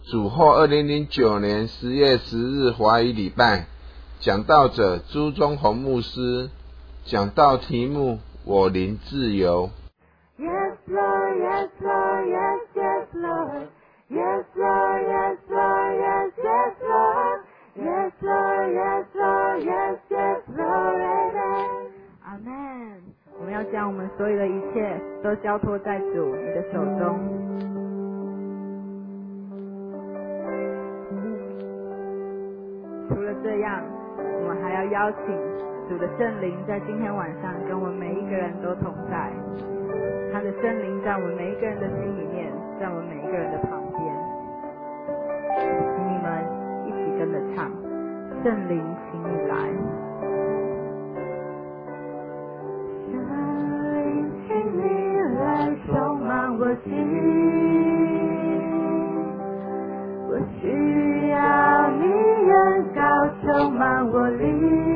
主后2009年10月10日华语礼拜，讲道者朱宗宏牧师，讲道题目我灵自由。 Yes Lord, yes Lord, yes, yes Lord, yes Lord, yes Lord, yes, yes Lord, yes Lord, yes Lord, yes, yes Lord, Amen. Amen. 我们要将我们所有的一切都交托在主你的手中。除了这样，我们还要邀请主的圣灵在今天晚上跟我们每一个人都同在，他的圣灵在我们每一个人的心里面，在我们每一个人的旁边。请你们一起跟着唱，圣灵请你来。圣灵请你来充满我心，我需要你恩膏充满我灵，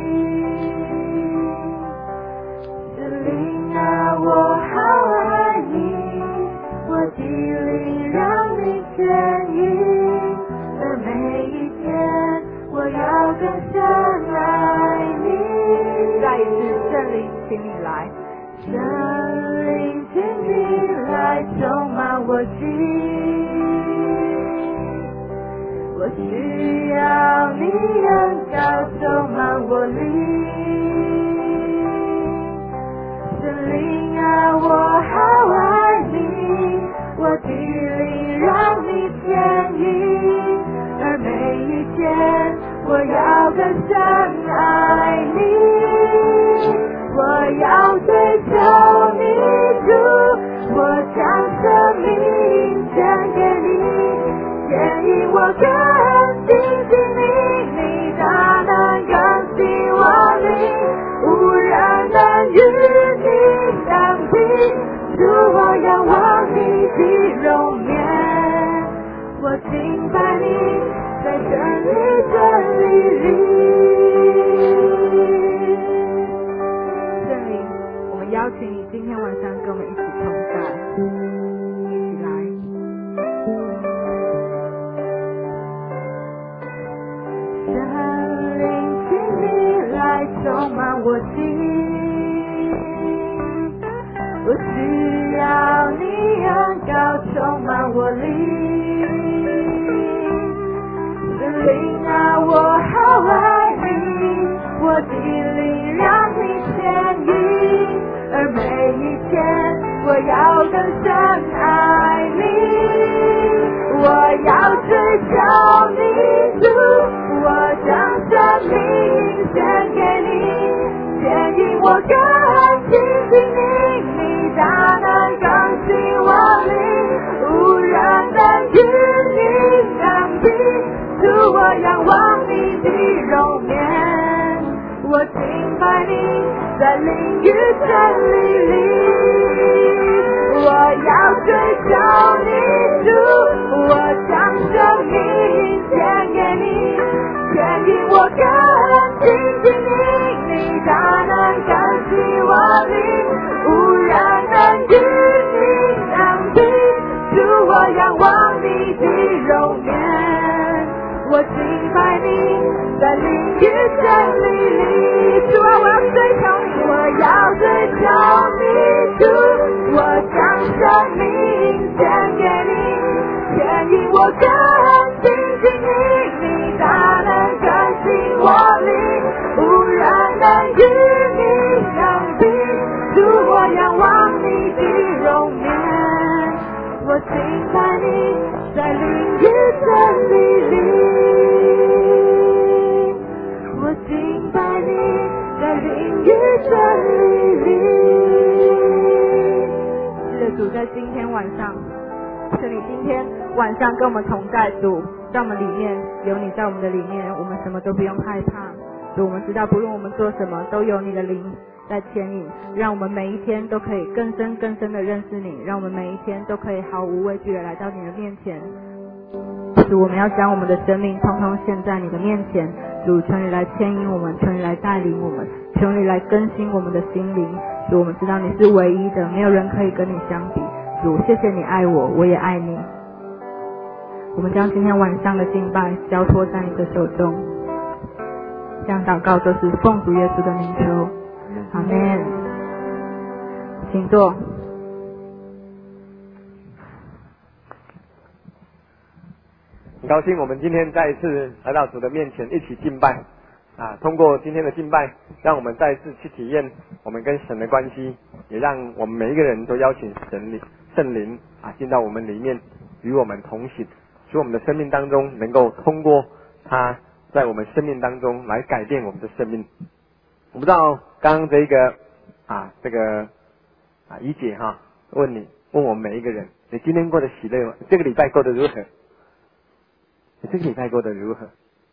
圣灵啊，我好爱你，我的灵让你牵引，而每一天我要更深爱你。再一次，圣灵请你来，圣灵请你来充满我心，我需要你恩膏充满我灵，圣灵啊，我好爱你，我的灵让你牵引，而每一天我要更深爱你，我要追求你主，我将生命献给你，牵引我更亲近你，你大能更新我灵，无人能与你相比，主我仰望你的容颜，我敬拜你在真理里。圣灵，我们邀请你今天晚上跟我们一起同在，一起来。圣灵请你来充满我心，我需要你恩膏充满我灵，圣灵啊，我好爱你，我的灵让你牵引，而每一天我要更深爱你，我要追求你主，我将生命献给你，牵引我更亲近你，你大能更新我灵，无人能与你相比，主我仰望你的容颜，我敬拜你在灵与真理里，我要追求你主，我将生命献给你，牵引我更亲近你，你大能更新我灵，无人能与你相比，主我仰望你的容颜，我敬拜你在灵与真理里，主啊，我要追求你，我要追求你主，我将生命献给你，牵引我更亲近你，你大能更新我灵，无人能与你相比，主我仰望你的容颜，我敬拜你在灵与真理里，我敬拜你在灵与真理里。是的，主在今天晚上，是你今天晚上跟我们同在，主在我们里面有你，在我们的里面我们什么都不用害怕，主我们知道不论我们做什么都有你的灵在牵引，让我们每一天都可以更深更深的认识你，让我们每一天都可以毫无畏惧的来到你的面前。主我们要将我们的生命通通献在你的面前，主求你来牵引我们，求你来带领我们，求你来更新我们的心灵。主我们知道你是唯一的，没有人可以跟你相比，主谢谢你爱我，我也爱你。 我们将今天晚上的敬拜交托在你的手中。这样祷告都是奉主耶稣的名求，阿们。请坐。 很高兴我们今天再一次来到主的面前一起敬拜通过今天的敬拜，让我们再一次去体验我们跟神的关系，也让我们每一个人都邀请圣灵进到我们里面，与我们同行，使我们的生命当中能够通过他在我们生命当中来改变我们的生命。我不知道刚刚这个怡姐问我们每一个人，你今天过得喜乐吗？这个礼拜过得如何？你这个礼拜过得如何？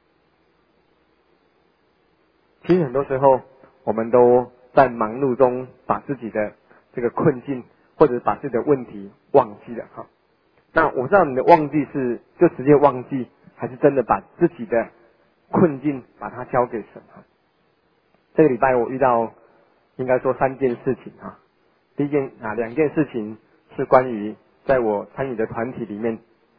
其实很多时候我们都在忙碌中把自己的这个困境或者把自己的问题忘记了那我不知道你的忘记是就直接忘记，还是真的把自己的困境把它交给神这个礼拜我遇到应该说3件事情第一件2件事情是关于在我参与的团体里面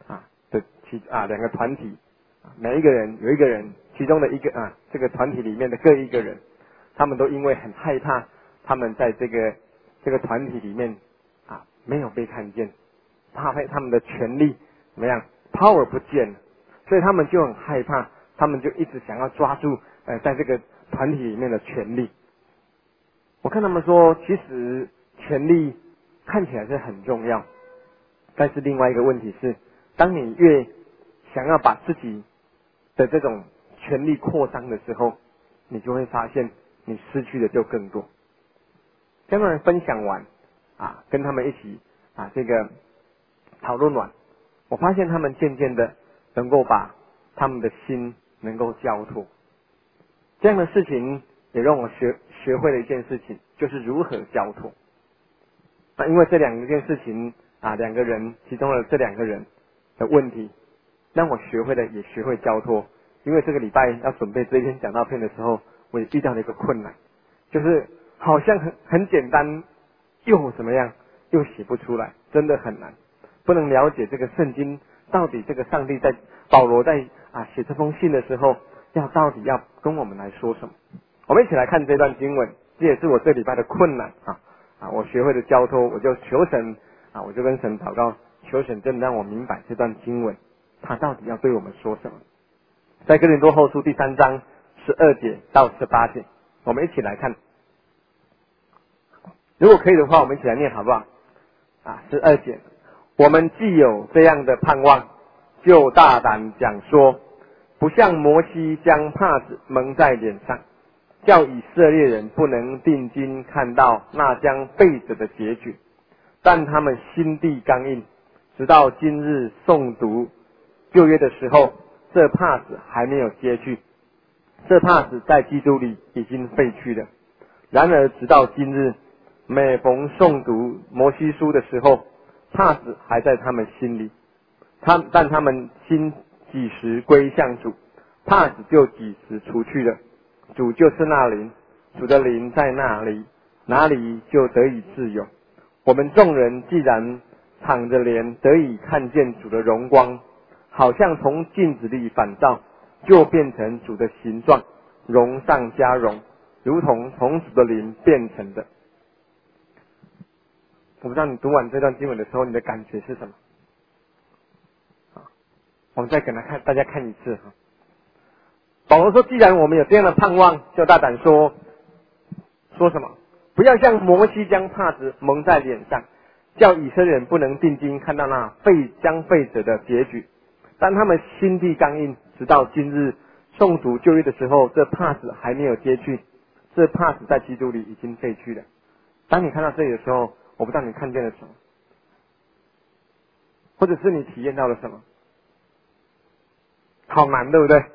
2个团体每一个人有一个人，其中的一个这个团体里面的各一个人，他们都因为很害怕他们在这个团体里面没有被看见，怕他们的权利怎么样 power 不见了，所以他们就很害怕，他们就一直想要抓住在这个团体里面的权利。我看他们说其实权利看起来是很重要，但是另外一个问题是，当你越想要把自己的这种权力扩张的时候，你就会发现你失去的就更多。跟他们分享完跟他们一起这个讨论完，我发现他们渐渐的能够把他们的心能够交托。这样的事情也让我学会了一件事情，就是如何交托。因为这2件事情2个人其中的这2个人的问题，让我学会了也学会交托。因为这个礼拜要准备这篇讲道片的时候，我也遇到了一个困难，就是好像很简单，又怎么样，又写不出来，真的很难，不能了解这个圣经到底这个上帝在保罗在写这封信的时候，到底要跟我们来说什么。我们一起来看这段经文，这也是我这礼拜的困难我学会了交托，我就求神我就跟神祷告，求神真的让我明白这段经文他到底要对我们说什么。在哥林多后书第3章12节到18节，我们一起来看。如果可以的话，我们一起来念好不好？12节，我们既有这样的盼望，就大胆讲说，不像摩西将帕子蒙在脸上，叫以色列人不能定睛看到那将废者的结局，但他们心地刚硬，直到今日诵读旧约的时候，这帕子还没有揭去，这帕子在基督里已经废去了。然而直到今日，每逢诵读摩西书的时候，帕子还在他们心里，但他们心几时归向主，帕子就几时除去了。主就是那灵，主的灵在那里，哪里就得以自由。我们众人既然敞着脸得以看见主的荣光，好像从镜子里反照，就变成主的形状，荣上加荣，如同从主的灵变成的。我不知道你读完这段经文的时候，你的感觉是什么？我们再给大家看一次保罗说，既然我们有这样的盼望，就大胆说什么？不要像摩西将帕子蒙在脸上，叫以色列人不能定睛看到那将废者的结局。但他们心地刚硬，直到今日诵读旧约的时候，这帕子还没有揭去，这帕子在基督里已经废去了。当你看到这里的时候，我不知道你看见了什么，或者是你体验到了什么？好难，对不对？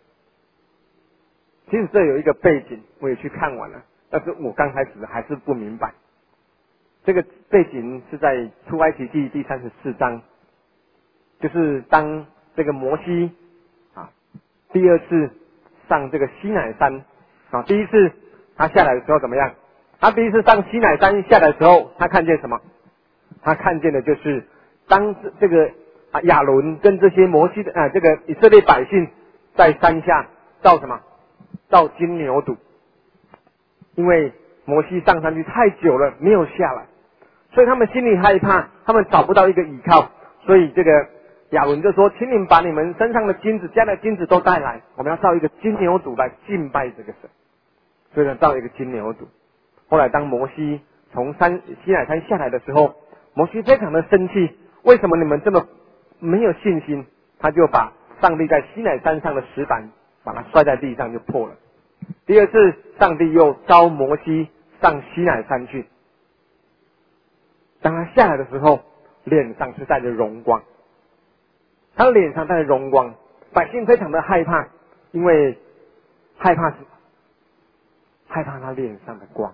其实这有一个背景，我也去看完了，但是我刚开始还是不明白。这个背景是在出埃及记第34章，就是当这个摩西第2次上这个西乃山第一次他下来的时候怎么样？他第一次上西乃山下来的时候，他看见什么？他看见的就是当这个亚伦跟这些摩西的这个以色列百姓在山下造什么？造金牛犊。因为摩西上山去太久了，没有下来，所以他们心里害怕，他们找不到一个依靠，所以这个亚伦就说：“请你们把你们身上的金子、家的金子都带来，我们要造一个金牛犊来敬拜这个神。”所以呢，造一个金牛犊。后来当摩西从西乃山下来的时候，摩西非常的生气，为什么你们这么没有信心？他就把上帝在西乃山上的石板把它摔在地上就破了。第二次，上帝又召摩西上西乃山去。当他下来的时候，脸上是带着荣光，他的脸上带着荣光，百姓非常的害怕，因为害怕什么？害怕他脸上的光，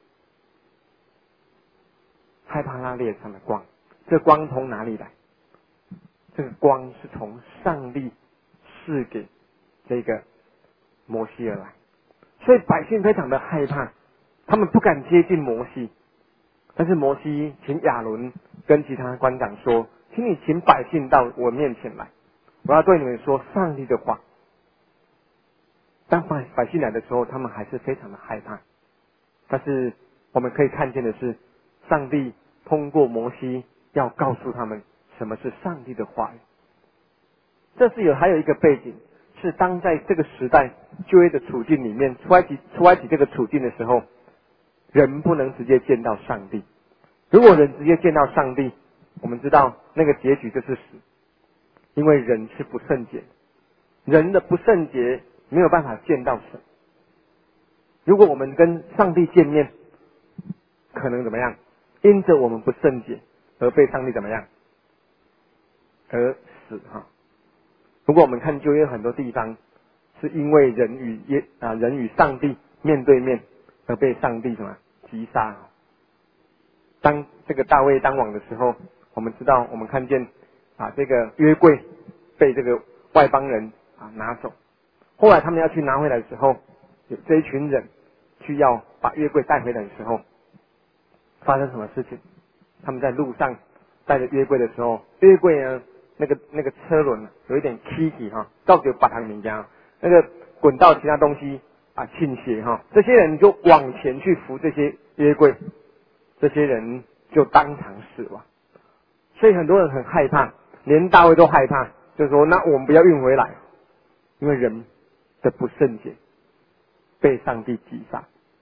害怕他脸上的光。这光从哪里来？这个光是从上帝赐给这个摩西而来。所以百姓非常的害怕，他们不敢接近摩西。但是摩西请亚伦跟其他官长说：“请你请百姓到我面前来，我要对你们说上帝的话。”当百姓来的时候，他们还是非常的害怕。但是我们可以看见的是，上帝通过摩西要告诉他们什么是上帝的话语。这是还有一个背景，是当在这个时代旧约的处境里面，出埃及这个处境的时候，人不能直接见到上帝。如果人直接见到上帝，我们知道那个结局就是死，因为人是不圣洁，人的不圣洁没有办法见到神。如果我们跟上帝见面，可能怎么样？因着我们不圣洁而被上帝怎么样？而死哈。如果我们看旧约很多地方，是因为人与上帝面对面而被上帝什么击杀。当这个大卫当王的时候，我们知道，我们看见这个约柜被这个外邦人拿走。后来他们要去拿回来的时候，有这一群人去要把约柜带回来的时候，发生什么事情？他们在路上带着约柜的时候，约柜呢那个车轮有一点起起到底把他们家那个滚到其他东西倾斜这些人就往前去扶这些约柜，这些人就当场死亡。所以很多人很害怕，连大卫都害怕，就说那我们不要运回来，因为人的不圣洁被上帝击杀。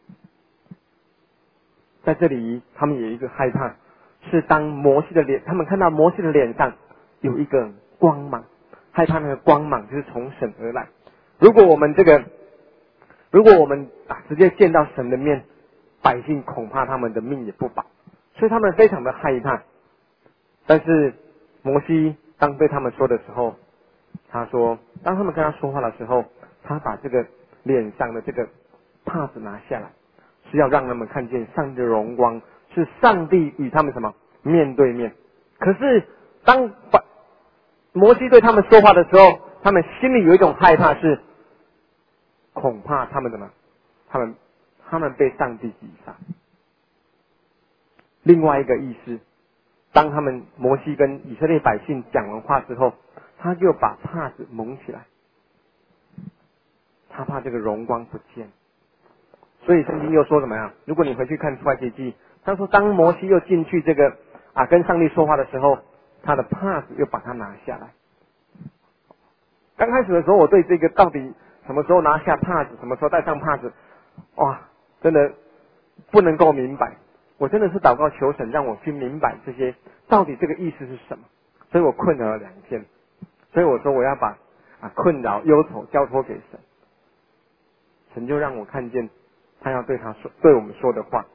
在这里他们有一个害怕，是当摩西的脸，他们看到摩西的脸上有一个光芒，害怕那个光芒就是从神而来。如果我们直接见到神的面，百姓恐怕他们的命也不保，所以他们非常的害怕。但是摩西当对他们说的时候，他说，当他们跟他说话的时候，他把这个脸上的这个帕子拿下来，是要让他们看见上帝的荣光，是上帝与他们什么面对面。可是当摩西对他们说话的时候，他们心里有一种害怕，是恐怕他们怎么他们被上帝击杀。另外一个意思，当摩西跟以色列百姓讲完话之后，他就把帕子蒙起来，他怕这个荣光不见。所以圣经又说怎么样？如果你回去看出埃及记，他说当摩西又进去这个跟上帝说话的时候，他的帕子又把它拿下来。刚开始的时候，我对这个到底什么时候拿下帕子，什么时候戴上帕子，真的不能够明白。我真的是祷告求神让我去明白这些到底这个意思是什么。所以我困扰了2天，所以我说我要把困扰忧愁交托给神。神就让我看见他要对我们说的话，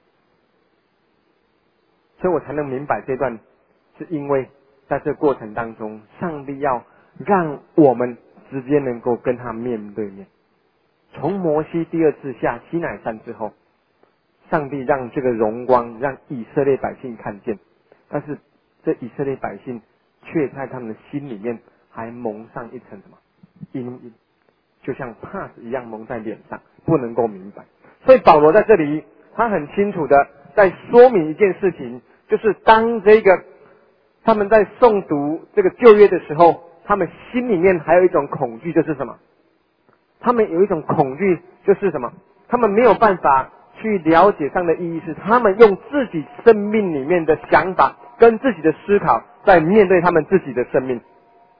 所以我才能明白这段，是因为在这个过程当中，上帝要让我们直接能够跟他面对面。从摩西第2次下西乃山之后，上帝让这个荣光让以色列百姓看见，但是这以色列百姓却在他们的心里面还蒙上一层什么阴影，就像帕子一样蒙在脸上，不能够明白。所以保罗在这里他很清楚的在说明一件事情，就是当这个他们在诵读这个旧约的时候，他们心里面还有一种恐惧，就是什么？他们有一种恐惧，就是什么？他们没有办法去了解上的意义，是他们用自己生命里面的想法跟自己的思考在面对他们自己的生命。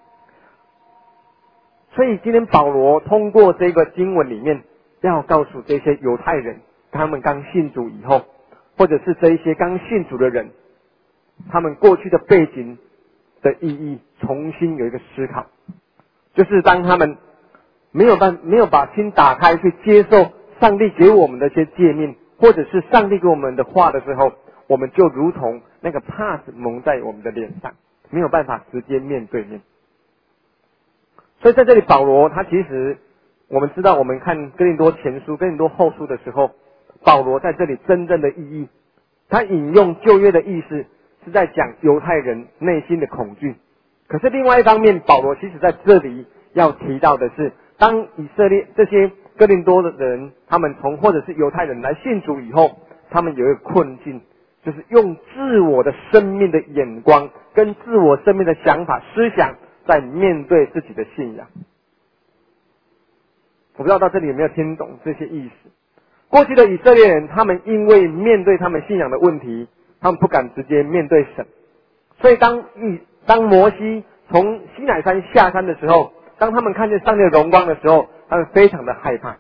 所以今天保罗通过这个经文里面，要告诉这些犹太人，他们刚信主以后，或者是这一些刚信主的人，他们过去的背景的意义重新有一个思考，就是当他们没有把心打开去接受上帝给我们的一些诫命，或者是上帝给我们的话的时候，我们就如同那个帕子蒙在我们的脸上，没有办法直接面对面。所以在这里保罗他其实我们知道，我们看哥林多前书、哥林多后书的时候，保罗在这里真正的意义，他引用旧约的意思是在讲犹太人内心的恐惧。可是另外一方面，保罗其实在这里要提到的是，当以色列这些哥林多的人，他们或者是犹太人来信主以后，他们有一个困境，就是用自我的生命的眼光跟自我生命的想法思想在面对自己的信仰。我不知道到这里有没有听懂这些意思。过去的以色列人，他们因为面对他们信仰的问题，他们不敢直接面对神，所以当摩西从西乃山下山的时候，当他们看见上帝的荣光的时候，他们非常的害怕，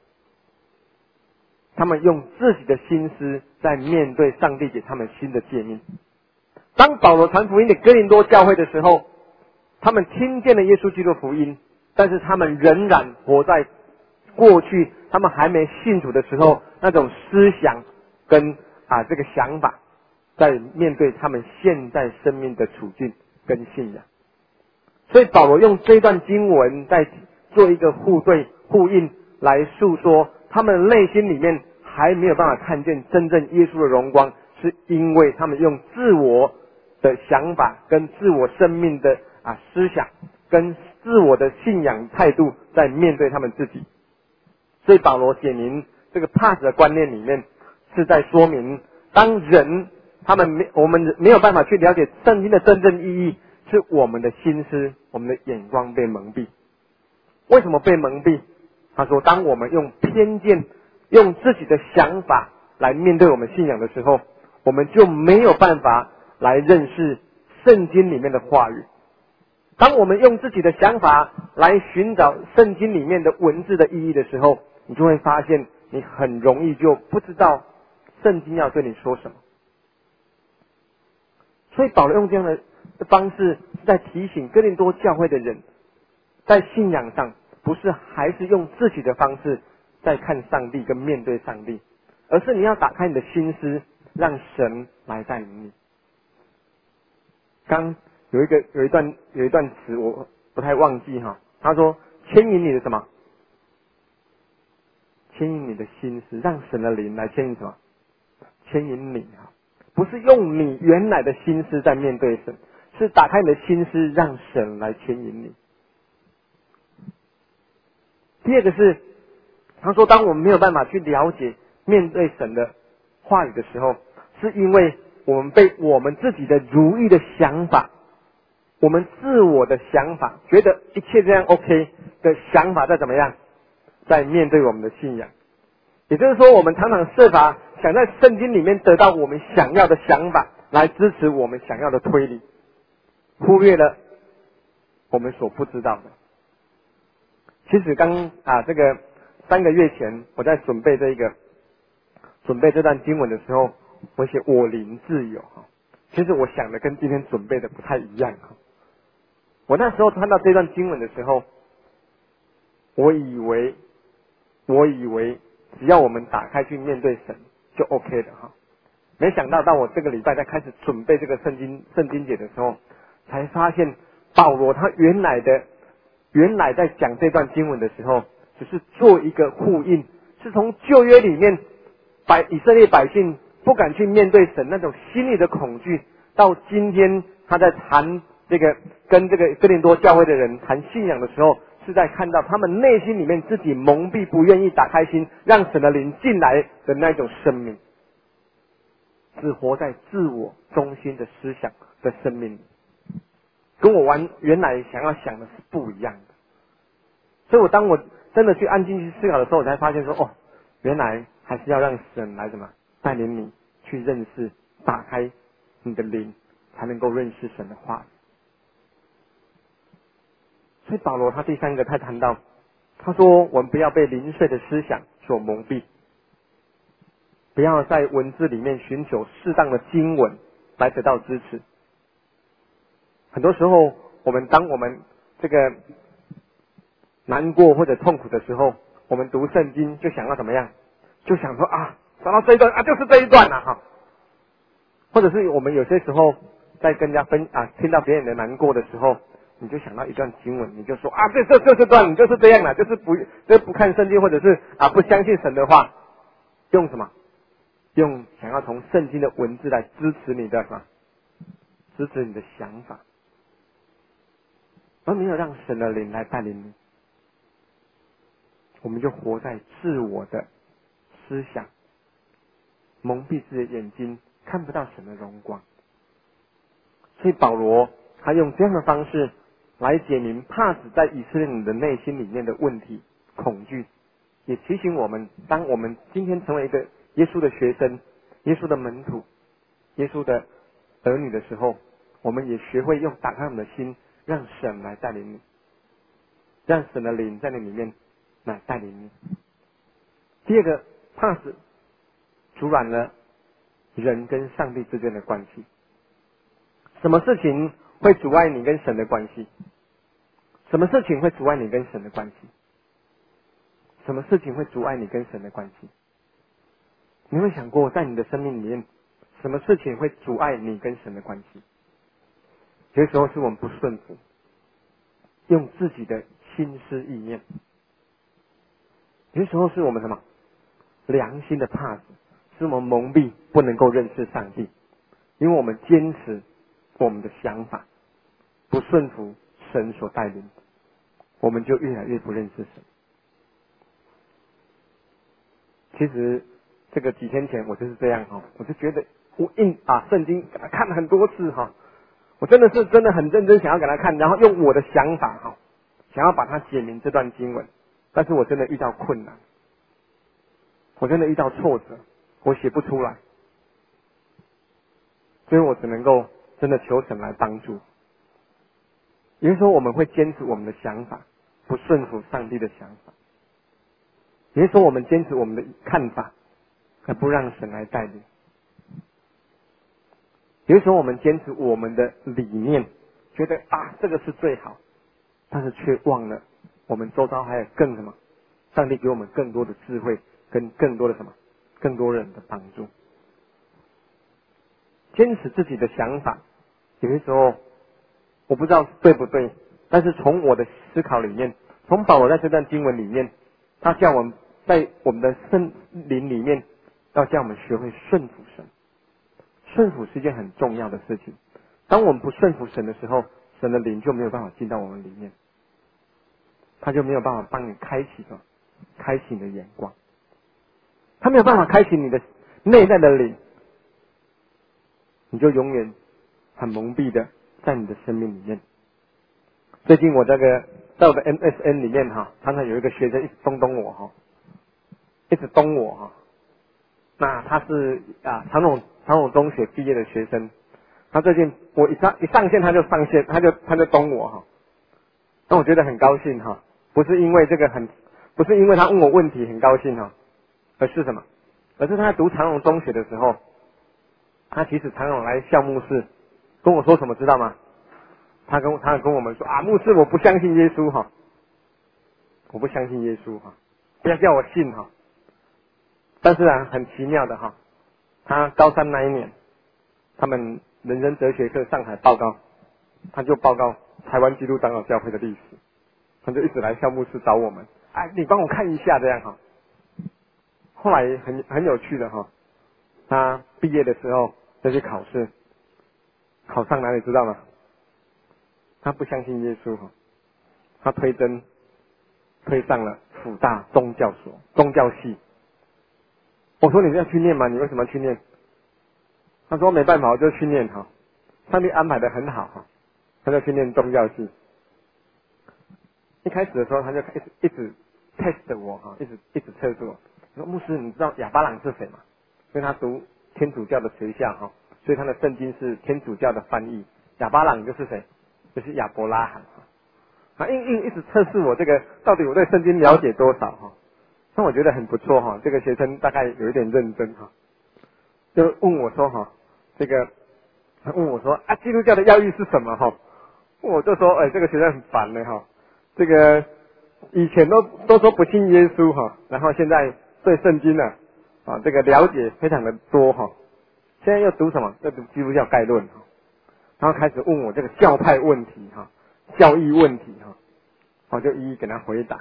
他们用自己的心思在面对上帝给他们新的诫命。当保罗传福音给哥林多教会的时候，他们听见了耶稣基督福音，但是他们仍然活在过去他们还没信主的时候那种思想跟这个想法，在面对他们现在生命的处境跟信仰。所以保罗用这段经文在做一个呼应来诉说，他们内心里面还没有办法看见真正耶稣的荣光，是因为他们用自我的想法跟自我生命的思想跟自我的信仰态度在面对他们自己。所以保罗写明这个怕死的观念里面，是在说明当人我们没有办法去了解圣经的真正意义，是我们的心思我们的眼光被蒙蔽。为什么被蒙蔽？他说当我们用偏见用自己的想法来面对我们信仰的时候，我们就没有办法来认识圣经里面的话语。当我们用自己的想法来寻找圣经里面的文字的意义的时候，你就会发现你很容易就不知道圣经要对你说什么。所以保罗用这样的方式是在提醒哥林多教会的人，在信仰上不是还是用自己的方式在看上帝跟面对上帝，而是你要打开你的心思，让神来带领你。刚有一段词我不太忘记他说牵引你的什么？牵引你的心思，让神的灵来牵引什么？牵引你不是用你原来的心思在面对神，是打开你的心思，让神来牵引你。第二个是，他说当我们没有办法去了解面对神的话语的时候，是因为我们被我们自己的如意的想法，我们自我的想法，觉得一切这样 OK 的想法在怎么样，在面对我们的信仰。也就是说，我们常常设法想在圣经里面得到我们想要的想法，来支持我们想要的推理，忽略了我们所不知道的。其实这个3个月前我在准备这段经文的时候，我写我灵自有其实我想的跟今天准备的不太一样我那时候看到这段经文的时候，我以为只要我们打开去面对神就 OK 的没想到当我这个礼拜在开始准备这个圣经节的时候，才发现保罗他原来在讲这段经文的时候，只是做一个呼应，是从旧约里面以色列百姓不敢去面对神那种心里的恐惧，到今天他在谈跟这个哥林多教会的人谈信仰的时候，是在看到他们内心里面自己蒙蔽，不愿意打开心，让神的灵进来的那种生命，只活在自我中心的思想的生命。 跟我原来想要想的是不一样的。所以当我真的去安静去思考的时候，我才发现说，哦，原来还是要让神来什么带领你去认识，打开你的灵，才能够认识神的话。所以保罗他第三个他谈到，他说我们不要被零碎的思想所蒙蔽，不要在文字里面寻求适当的经文来得到支持。很多时候当我们这个难过或者痛苦的时候，我们读圣经就想要怎么样，就想说啊，找到这一段啊，就是这一段了哈。或者是我们有些时候在跟人家听到别人的难过的时候，你就想到一段经文，你就说啊，这段你就是这样了，就是不看圣经，或者是不相信神的话，用什么？用想要从圣经的文字来支持你的什么？支持你的想法，而没有让神的灵来带领你。我们就活在自我的思想，蒙蔽自己的眼睛，看不到神的荣光。所以保罗他用这样的方式来解明怕死在以色列人的内心里面的问题、恐惧，也提醒我们，当我们今天成为一个耶稣的学生、耶稣的门徒、耶稣的儿女的时候，我们也学会用打开我们的心，让神来带领你，让神的灵在那里面来带领你。第二个，怕死阻拦了人跟上帝之间的关系。什么事情会阻碍你跟神的关系？什么事情会阻碍你跟神的关系？什么事情会阻碍你跟神的关系？你有想过，在你的生命里面，什么事情会阻碍你跟神的关系？有些时候是我们不顺服，用自己的心思意念；有些时候是我们什么良心的怕死，是我们蒙蔽，不能够认识上帝，因为我们坚持我们的想法，不顺服神所带领，我们就越来越不认识神。其实这个几天前我就是这样哈，我就觉得我圣经给他看了很多次哈，我真的很认真想要给他看，然后用我的想法哈，想要把它解明这段经文，但是我真的遇到困难，我真的遇到挫折，我写不出来，所以我只能够真的求神来帮助。有的时候我们会坚持我们的想法，不顺服上帝的想法；有的时候我们坚持我们的看法，而不让神来带领；有的时候我们坚持我们的理念，觉得这个是最好，但是却忘了我们周遭还有更什么？上帝给我们更多的智慧，跟更多的什么？更多人的帮助。坚持自己的想法，有些时候我不知道对不对，但是从我的思考里面，从保罗在这段经文里面，他叫我们在我们的圣灵里面，要叫我们学会顺服神。顺服是一件很重要的事情。当我们不顺服神的时候，神的灵就没有办法进到我们里面，他就没有办法帮你开启你的眼光，他没有办法开启你的内在的灵，你就永远很蒙蔽的在你的生命里面。最近我在我的 MSN 里面常常有一个学生一直咚我一直咚我那他是长荣中学毕业的学生，他最近我一上线他就上线，他就咚我那我觉得很高兴不是因为他问我问题很高兴而是什么？而是他在读长荣中学的时候，他其实长荣来校牧室跟我说什么知道吗？他跟我们说牧师我不相信耶稣我不相信耶稣不要叫我信但是很奇妙的他高三那一年，他们人生哲学课上台报告，他就报告台湾基督长老教会的历史，他就一直来校牧室找我们，你帮我看一下这样后来很有趣的他毕业的时候就去考试，考上哪里知道吗？他不相信耶稣他推上了辅大宗教系。我说你要去念吗？你为什么要去念？他说没办法，我就去念上帝安排的很好他就去念宗教系。一开始的时候，他就一直 test 我哈，一直测试我。说牧师，你知道亚巴郎是谁吗？因为他读天主教的学校哈，所以他的圣经是天主教的翻译。亚巴郎就是谁？就是亚伯拉罕。他一直测试我这个到底我对圣经了解多少哈。那我觉得很不错哈，这个学生大概有一点认真哈，就问我说哈，他问我说基督教的要义是什么哈？我就说这个学生很烦的哈，这个以前都说不信耶稣哈，然后现在对圣经呢这个了解非常的多哈，现在又读什么？又读基督教概论哈，然后开始问我这个教派问题哈，教义问题哈，我就一一给他回答。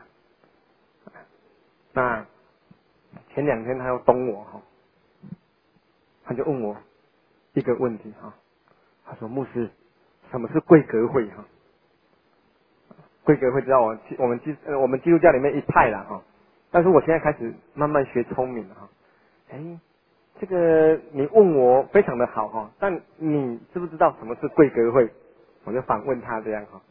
那前2天他又咚我哈，他就问我一个问题哈，他说牧师，什么是贵格会哈？贵格会知道我们基督教里面一派啦哈，但是我现在开始慢慢学聪明了哈。这个你问我非常的好哈，但你知不知道什么是贵格会？我就反问他这样哈。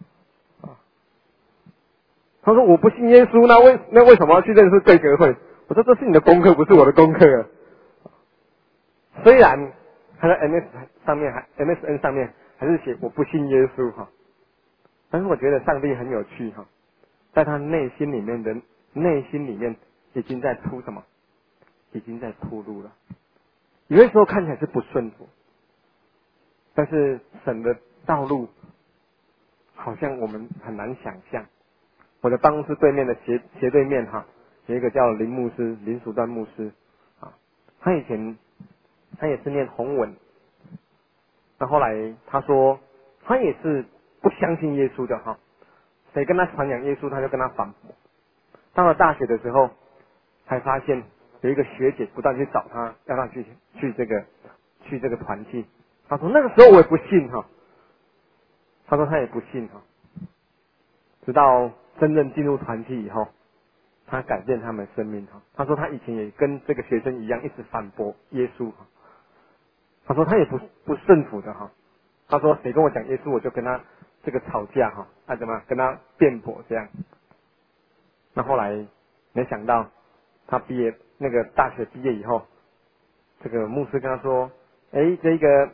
他说我不信耶稣，那为什么要去认识贵格会？我说这是你的功课，不是我的功课啊。虽然他在 MSN 上面还是写我不信耶稣哈，但是我觉得上帝很有趣哈，在他内心里面已经在铺什么？已经在铺路了。有的时候看起来是不顺服，但是神的道路好像我们很难想象。我的办公室对面的斜对面哈，有一个叫林蜀端牧师啊，他以前他也是念弘文，那后来他说他也是不相信耶稣的哈，谁跟他传讲耶稣他就跟他反驳。到了大学的时候才发现有一个学姐不断去找他，要他去这个团契。他说那个时候我也不信哈，他说他也不信哈，直到真正进入团契以后，他改变他们生命哈。他说他以前也跟这个学生一样，一直反驳耶稣哈。他说他也不顺服的哈。他说谁跟我讲耶稣，我就跟他这个吵架哈，怎么跟他辩驳这样。那后来没想到他那个大学毕业以后，这个牧师跟他说，这个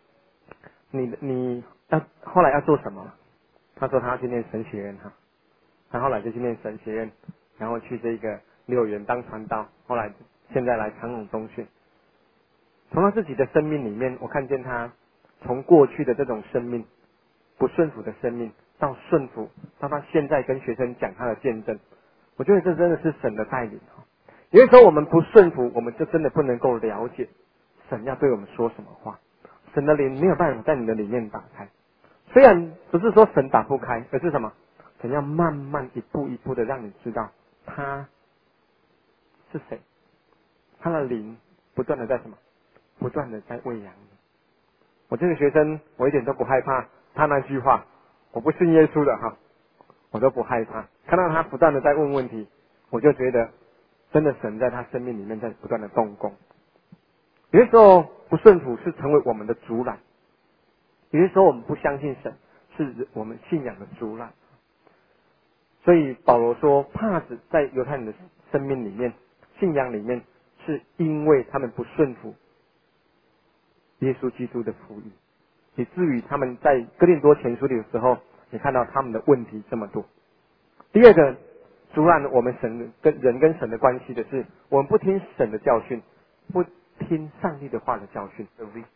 你后来要做什么？他说他要去念神学院哈。他后来就去念神学院，然后去这个6元当传道，后来现在来长荣中训。从他自己的生命里面，我看见他从过去的这种生命不顺服的生命，到顺服，到他现在跟学生讲他的见证。我觉得这真的是神的带领。有的时候我们不顺服，我们就真的不能够了解神要对我们说什么话。神的灵没有办法在你的里面打开，虽然不是说神打不开，而是什么？神要慢慢一步一步的让你知道他是谁，他的灵不断的在什么？不断的在喂养你。我这个学生，我一点都不害怕他那句话，我不信耶稣的哈，我都不害怕。看到他不断的在问问题，我就觉得真的神在他生命里面在不断的动工。有的时候不顺服是成为我们的阻拦，有的时候我们不相信神是我们信仰的阻拦。所以保罗说，怕子在犹太人的生命里面、信仰里面，是因为他们不顺服耶稣基督的福音，以至于他们在哥林多前书里的时候，你看到他们的问题这么多。第二个阻拦我们人跟神的关系的是，我们不听神的教训，不听上帝的话的教训，对不对？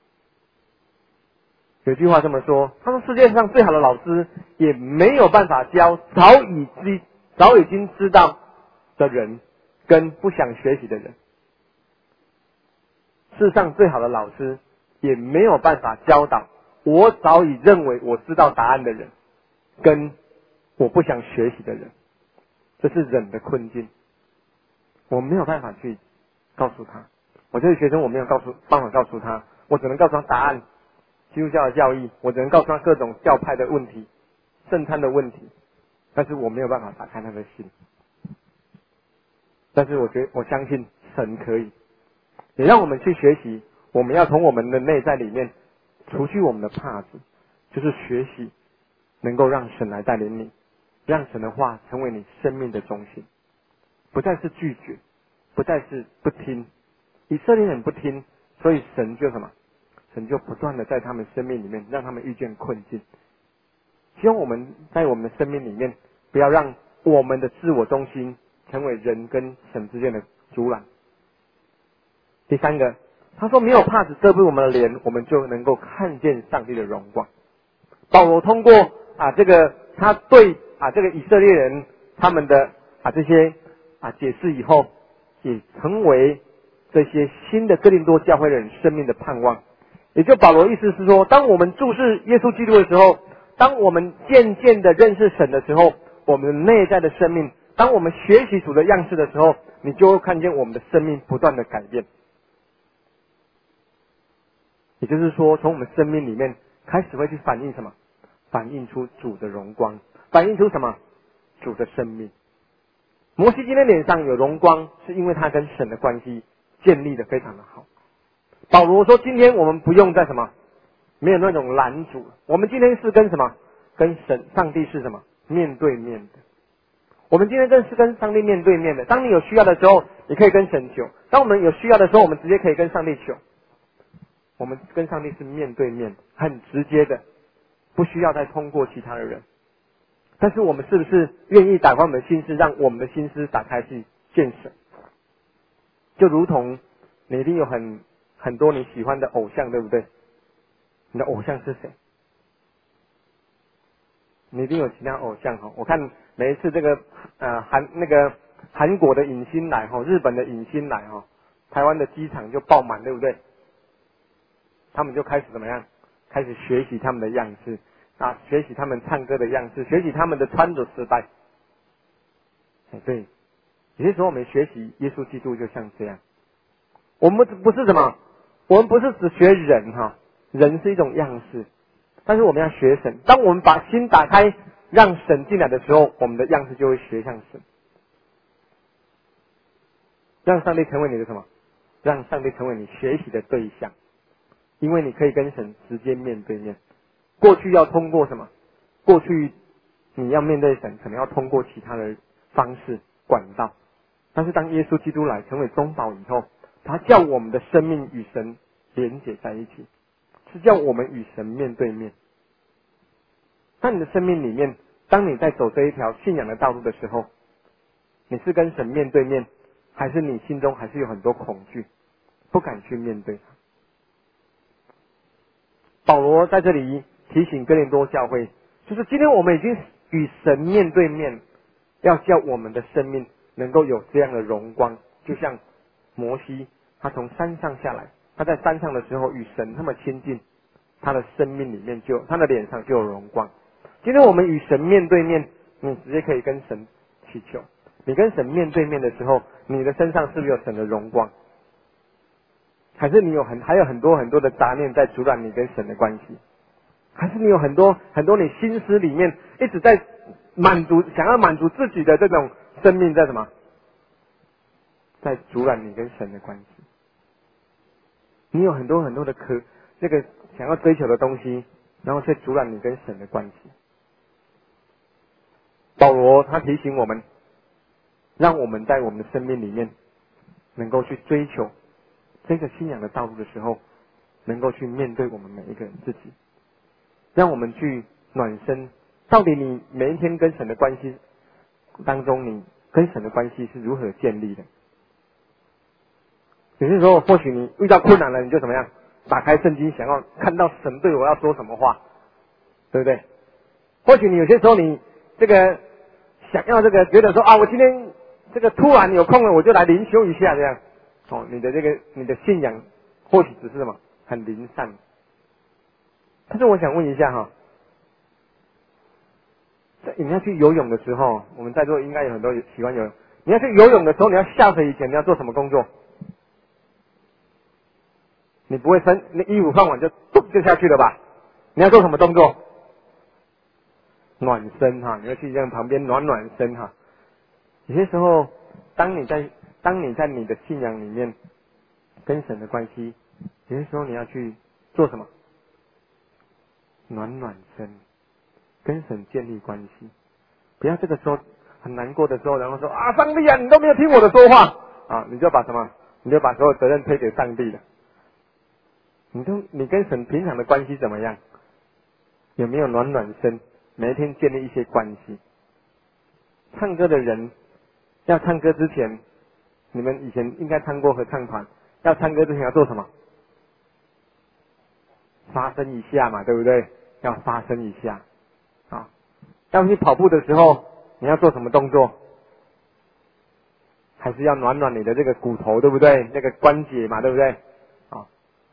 有句话这么说，他说世界上最好的老师也没有办法教早已经知道的人跟不想学习的人。世上最好的老师也没有办法教导我早已认为我知道答案的人跟我不想学习的人。这是人的困境，我没有办法去告诉他。我这个学生我没有办法告诉他，我只能告诉他答案，基督教的教义，我只能告诉他各种教派的问题、圣餐的问题，但是我没有办法打开他的心。但是我相信神可以，也让我们去学习，我们要从我们的内在里面除去我们的帕子， 就是学习能够让神来带领你，让神的话成为你生命的中心，不再是拒绝，不再是不听。以色列人不听，所以神就什么？神就不断的在他们生命里面让他们遇见困境。希望我们在我们的生命里面，不要让我们的自我中心成为人跟神之间的阻拦。第三个，他说没有帕子遮蔽我们的脸，我们就能够看见上帝的荣光。保罗通过这个他对这个以色列人他们的这些解释以后，也成为这些新的哥林多教会的人生命的盼望。也就保罗意思是说，当我们注视耶稣基督的时候，当我们渐渐的认识神的时候，我们内在的生命，当我们学习主的样式的时候，你就会看见我们的生命不断的改变。也就是说，从我们生命里面开始会去反映什么？反映出主的荣光，反映出什么？主的生命。摩西今天脸上有荣光，是因为他跟神的关系建立的非常的好。保罗说，今天我们不用再什么，没有那种拦阻，我们今天是跟什么？跟神、上帝是什么？面对面的。我们今天正是跟上帝面对面的。当你有需要的时候，你可以跟神求；当我们有需要的时候，我们直接可以跟上帝求。我们跟上帝是面对面，很直接的，不需要再通过其他的人。但是我们是不是愿意打开我们的心思，让我们的心思打开去见神？就如同你一定有很多你喜欢的偶像，对不对？你的偶像是谁？你一定有其他偶像哈。我看每一次这个韩国的影星来哈，日本的影星来哈，台湾的机场就爆满，对不对？他们就开始怎么样？开始学习他们的样式学习他们唱歌的样式，学习他们的穿着时代。对，有些时候我们学习耶稣基督就像这样。我们不是什么？我们不是只学人哈，人是一种样式，但是我们要学神。当我们把心打开，让神进来的时候，我们的样式就会学像神。让上帝成为你的什么？让上帝成为你学习的对象。因为你可以跟神直接面对面。过去要通过什么？过去你要面对神，可能要通过其他的方式管道。但是当耶稣基督来成为中保以后，他叫我们的生命与神连结在一起，是叫我们与神面对面。在你的生命里面，当你在走这一条信仰的道路的时候，你是跟神面对面，还是你心中还是有很多恐惧，不敢去面对他？保罗在这里提醒哥林多教会，就是今天我们已经与神面对面，要叫我们的生命能够有这样的荣光。就像摩西他从山上下来，他在山上的时候与神那么亲近，他的生命里面他的脸上就有荣光。今天我们与神面对面，你直接可以跟神祈求。你跟神面对面的时候，你的身上是不是有神的荣光？还是你还有很多很多的杂念在阻拦你跟神的关系？还是你有很多很多你心思里面一直在想要满足自己的这种生命在什么？在阻拦你跟神的关系。你有很多很多的想要追求的东西，然后却阻拦你跟神的关系。保罗他提醒我们，让我们在我们的生命里面能够去追求这个信仰的道路的时候，能够去面对我们每一个人自己，让我们去暖身。到底你每一天跟神的关系当中，你跟神的关系是如何建立的？有些时候或许你遇到困难了，你就怎么样？打开圣经，想要看到神对我要说什么话，对不对？或许你有些时候你想要觉得说我今天突然有空了，我就来灵修一下这样。你的信仰或许只是什么很零散。但是我想问一下在你要去游泳的时候，我们在座应该有很多喜欢游泳。你要去游泳的时候，你要下水以前你要做什么工作？你不会那衣服换完就下去了吧？你要做什么动作？暖身你要去让旁边暖身有些时候，当你在你的信仰里面跟神的关系，有些时候你要去做什么？ 暖暖身，跟神建立关系。不要这个时候很难过的时候，然后说啊，上帝啊，你都没有听我的说话啊，你就把什么？你就把所有责任推给上帝了。你跟神平常的关系怎么样？有没有暖暖身？每一天建立一些关系。唱歌的人要唱歌之前，你们以前应该唱过合唱团，要唱歌之前要做什么？发声一下嘛，对不对？要发声一下啊。要去跑步的时候，你要做什么动作？还是要暖暖你的这个骨头，对不对？那个关节嘛，对不对？啊，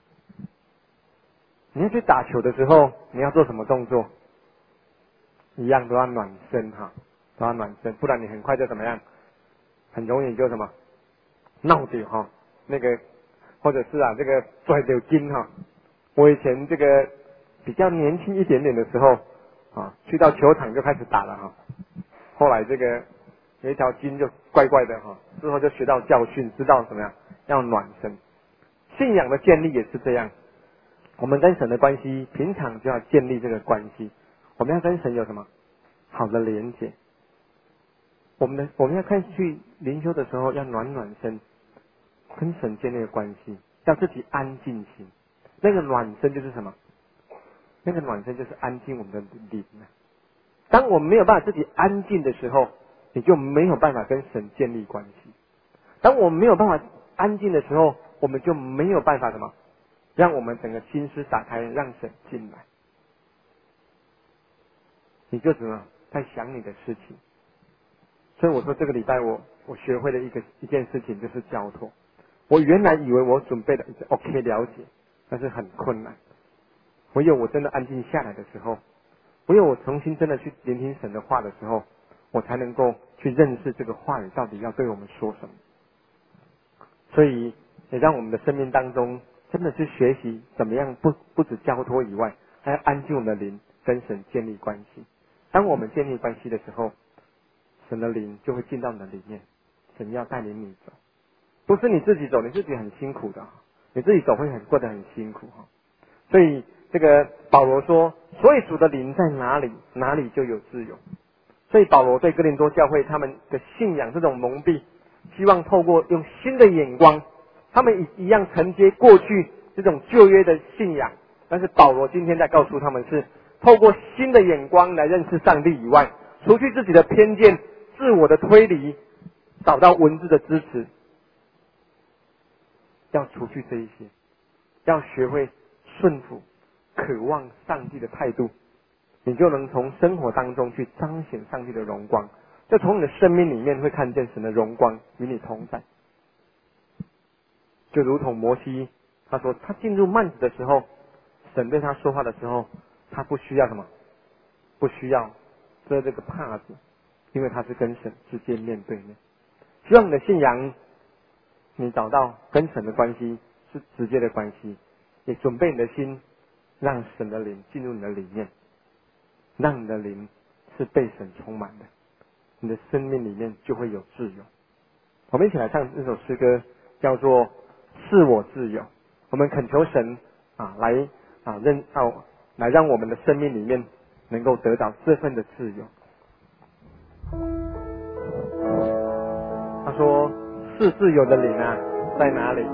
你要去打球的时候，你要做什么动作？一样都要暖身哈，都要暖身，不然你很快就怎么样？很容易就什么闹掉哈，那个或者是这个拽掉筋哈。我以前这个比较年轻一点点的时候啊，去到球场就开始打了哈，后来这个有一条筋就怪怪的哈，之后就学到教训，知道怎么样要暖身。信仰的建立也是这样，我们跟神的关系，平常就要建立这个关系。我们要跟神有什么好的连结？我们要看去灵修的时候，要暖暖身，跟神建立关系，要自己安静心。那个暖身就是什么？那个暖身就是安静我们的灵。当我们没有办法自己安静的时候，你就没有办法跟神建立关系。当我们没有办法安静的时候，我们就没有办法什么，让我们整个心思打开，让神进来。你就只能在想你的事情。所以我说这个礼拜我学会了一件事情，就是交托。我原来以为我准备的 OK 了解，但是很困难。唯有我真的安静下来的时候，唯有我重新真的去聆听神的话的时候，我才能够去认识这个话语到底要对我们说什么。所以也让我们的生命当中真的去学习怎么样不止交托以外，还要安静我们的灵，跟神建立关系。当我们建立关系的时候，神的灵就会进到你的里面，神要带领你走，不是你自己走，你自己很辛苦的，你自己走会过得很辛苦哈。所以这个保罗说，所以主的灵在哪里，哪里就有自由。所以保罗对哥林多教会他们的信仰这种蒙蔽，希望透过用新的眼光，他们一样承接过去这种旧约的信仰，但是保罗今天在告诉他们是透过新的眼光来认识上帝以外，除去自己的偏见、自我的推理，找到文字的支持，要除去这一些，要学会顺服、渴望上帝的态度，你就能从生活当中去彰显上帝的荣光，就从你的生命里面会看见神的荣光与你同在。就如同摩西，他说他进入幔子的时候，神对他说话的时候，他不需要什么？不需要遮这个帕子，因为他是跟神直接面对面。希望你的信仰，你找到跟神的关系是直接的关系，也准备你的心，让神的灵进入你的里面，让你的灵是被神充满的，你的生命里面就会有自由。我们一起来唱这首诗歌，叫做《赐我自由》。我们恳求神来让我们的生命里面能够得到这份的自由。他说：“是自由的灵啊，在哪里？”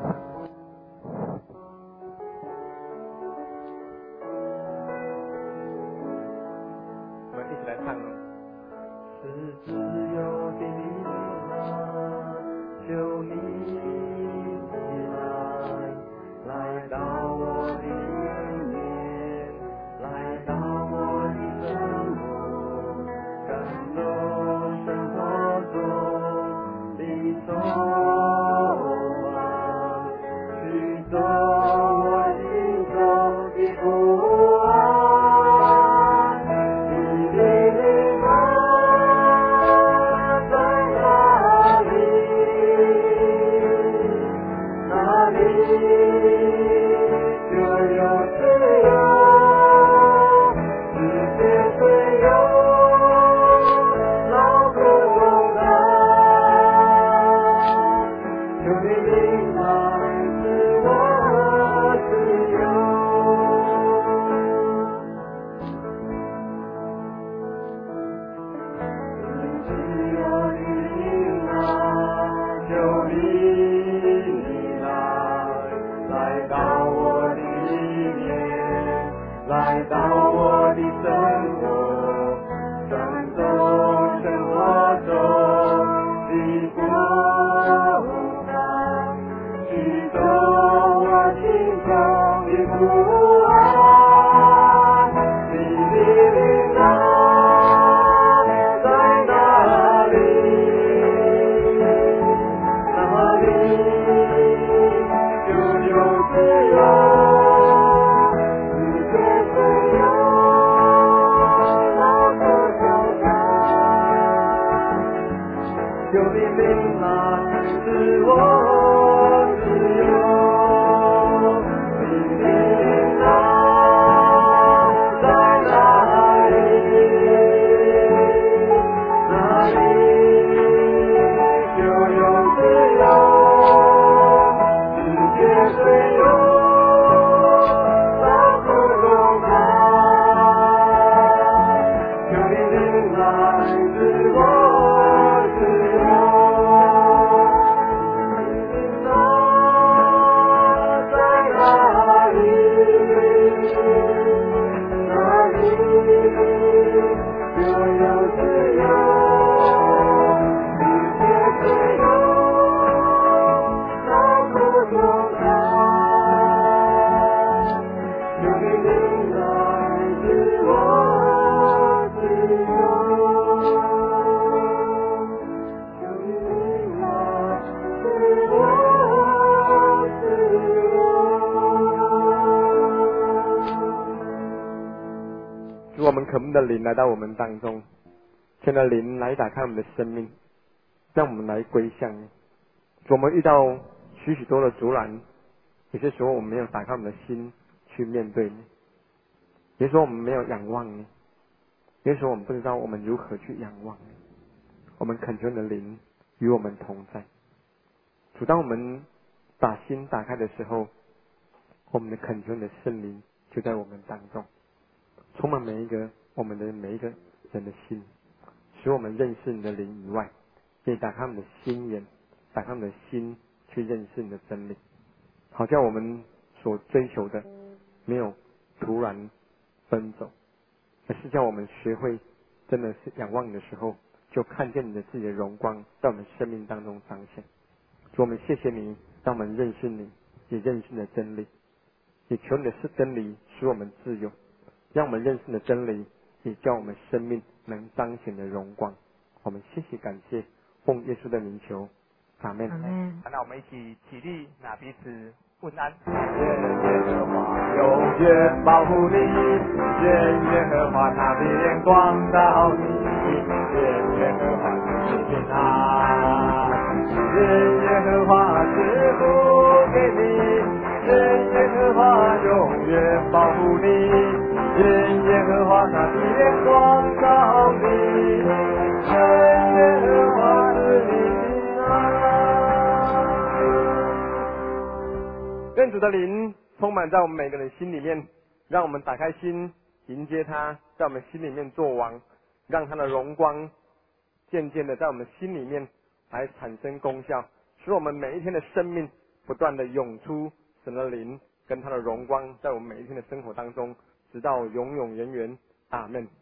我们一起来唱哦。是自由的灵啊，求你起来，来到我的里面，来到我的生活，感受生活中的重啊，驱走我心中的不安。你的灵啊，在求你领来使我自由，你领来在哪里？哪里就有自由，世界最有劳苦中来，求你领来使我自由，你领来在哪里？哪里就有自由，世界最有劳苦中来，求你领来使我自由，求你领来使我自由。主，我们渴慕的灵来到我们当中，现在灵来打开我们的生命，让我们来归向你。主，我们遇到许多的阻拦，有些时候我们没有打开我们的心去面对你，有些时候我们没有仰望你，有些时候我们不知道我们如何去仰望你。我们恳求你的灵与我们同在。主，当我们把心打开的时候，我们的恳求你的圣灵就在我们当中，充满我们的每一个人的心，使我们认识你的灵以外，也打开我们的心眼，打开我们的心去认识你的真理，好叫我们所追求的没有突然奔走，而是叫我们学会真的是仰望你的时候，就看见你的自己的荣光在我们生命当中彰显。主，我们谢谢你，让我们认识你，也认识你的真理，也求你的真理使我们自由，让我们认识你的真理，也叫我们生命能彰显的荣光。我们谢谢感谢，奉耶稣的名求，阿们。 阿们。 那我们一起起立，那彼此问安。 愿耶和华永远保护你，愿耶和华他的脸光照你，愿耶和华赐你平安，愿耶和华赐福给你，愿耶和华永远保护你，愿耶和华他的脸光照你，愿耶和华赐你平安。愿主的灵充满在我们每个人心里面，让我们打开心迎接他，在我们心里面作王，让他的荣光渐渐的在我们心里面来产生功效，使我们每一天的生命不断的涌出神的灵跟他的荣光，在我们每一天的生活当中，直到永永远远。阿们。